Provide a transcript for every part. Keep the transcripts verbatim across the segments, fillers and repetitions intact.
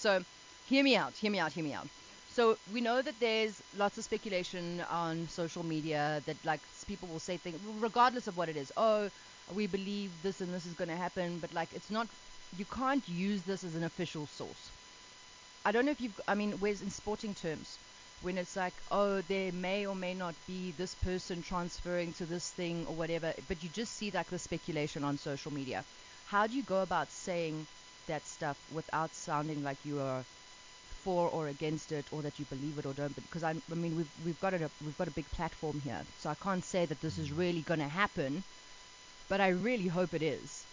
So, hear me out, hear me out, hear me out. So we know that there's lots of speculation on social media that like people will say things regardless of what it is. Oh, we believe this and this is going to happen, but like it's not. You can't use this as an official source. I don't know if you've. I mean, where's in sporting terms, when it's like, oh, there may or may not be this person transferring to this thing or whatever, but you just see like the speculation on social media. How do you go about saying that stuff without sounding like you are for or against it, or that you believe it or don't? Because I, I mean, we've we've got a we've got a big platform here, so I can't say that this is really going to happen, but I really hope it is.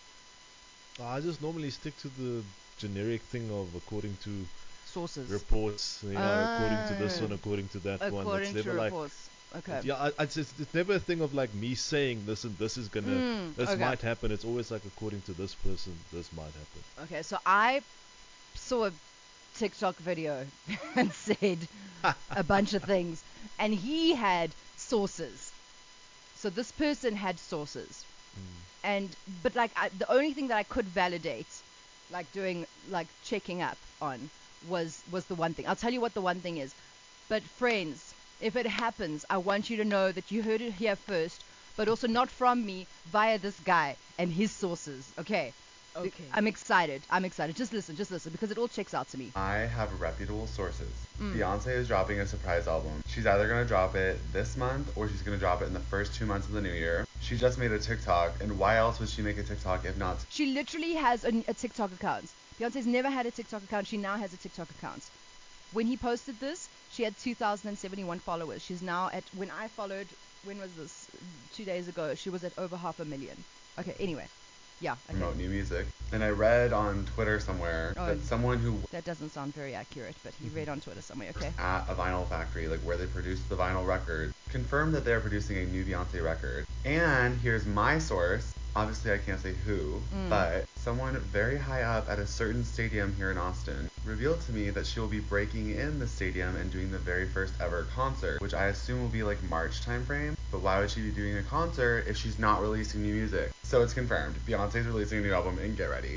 I just normally stick to the generic thing of according to Sources. reports, you know, Ah, according to this one, according to that one. according It's to never like, reports. Okay. yeah, I, I just, it's never a thing of like me saying this and this is gonna, Mm, this okay. might happen. It's always like according to this person, this might happen. Okay, so I saw a TikTok video and said a bunch of things, and he had sources. So this person had sources, Mm. and but like I, the only thing that I could validate, like doing like checking up on, was was the one thing. I'll tell you what the one thing is. But friends, if it happens, I want you to know that you heard it here first, but also not from me, via this guy and his sources. Okay. Okay. I'm excited. I'm excited. Just listen, just listen, because it all checks out to me. I have reputable sources. Mm. Beyonce is dropping a surprise album. She's either going to drop it this month or she's going to drop it in the first two months of the new year. She just made a TikTok, and why else would she make a TikTok if not? She literally has a, a TikTok account. Beyonce's never had a TikTok account. She now has a TikTok account. When he posted this, she had two thousand seventy-one followers. She's now at, when I followed, when was this? Two days ago, she was at over half a million. Okay, anyway. Yeah, okay. Promote new music. And I read on Twitter somewhere Oh, that someone who That doesn't sound very accurate, but he read on Twitter somewhere. Okay. at a vinyl factory, like where they produced the vinyl record, confirmed that they're producing a new Beyonce record. And here's my source. Obviously, I can't say who, Mm. but someone very high up at a certain stadium here in Austin revealed to me that she will be breaking in the stadium and doing the very first ever concert, which I assume will be like March timeframe. But why would she be doing a concert if she's not releasing new music? So it's confirmed. Beyonce's releasing a new album, and get ready.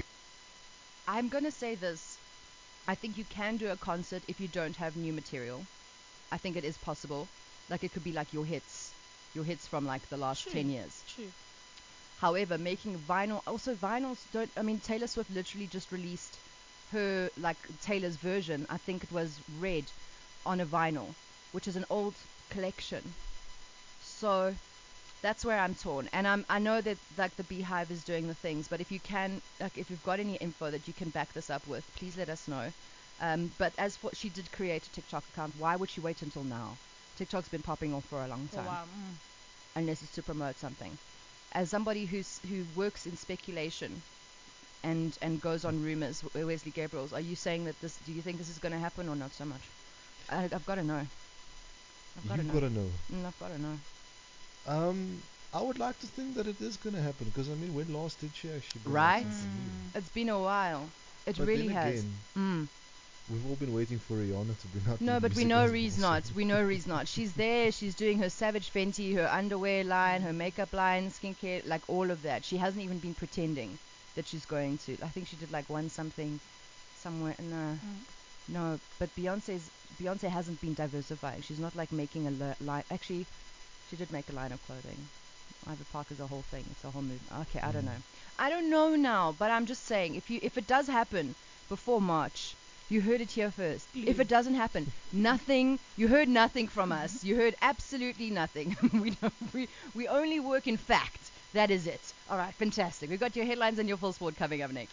I'm going to say this. I think you can do a concert if you don't have new material. I think it is possible. Like, it could be like your hits. Your hits from like the last True. ten years. True. However, making vinyl, also vinyls don't, I mean, Taylor Swift literally just released her, like, Taylor's version, I think it was Red, on a vinyl, which is an old collection. So that's where I'm torn. And I'm, I know that, like, the Beehive is doing the things, but if you can, like, if you've got any info that you can back this up with, please let us know. Um, but as for, she did create a TikTok account, why would she wait until now? TikTok's been popping off for a long Oh, time. wow. Mm. Unless it's to promote something. As somebody who's who works in speculation and and goes on rumors, Wesley Gabriels, are you saying that this? Do you think this is going to happen or not so much? I, I've got to know. I've got to You've know. got to know. Mm, I've got to know. Um, I would like to think that it is gonna happen because I mean, when last did she actually bring out Right? something new? Mm. It's been a while. It But really then has. again, Mm. we've all been waiting for Rihanna to bring out No, new but we music know as Ree's well, not. so- We know Ree's not. She's there. She's doing her Savage Fenty, her underwear line, her makeup line, skincare, like all of that. She hasn't even been pretending that she's going to. I think she did like one something somewhere. No, Mm. no. But Beyonce's Beyonce hasn't been diversifying. She's not like making a li- line. Actually, she did make a line of clothing. Ivy Park is a whole thing. It's a whole movie. Okay, I don't Mm. know. I don't know now, but I'm just saying, if you if it does happen before March, you heard it here first. If it doesn't happen, nothing. You heard nothing from us. You heard absolutely nothing. we don't. We we only work in fact. That is it. All right, fantastic. We've got your headlines and your full sport coming up next.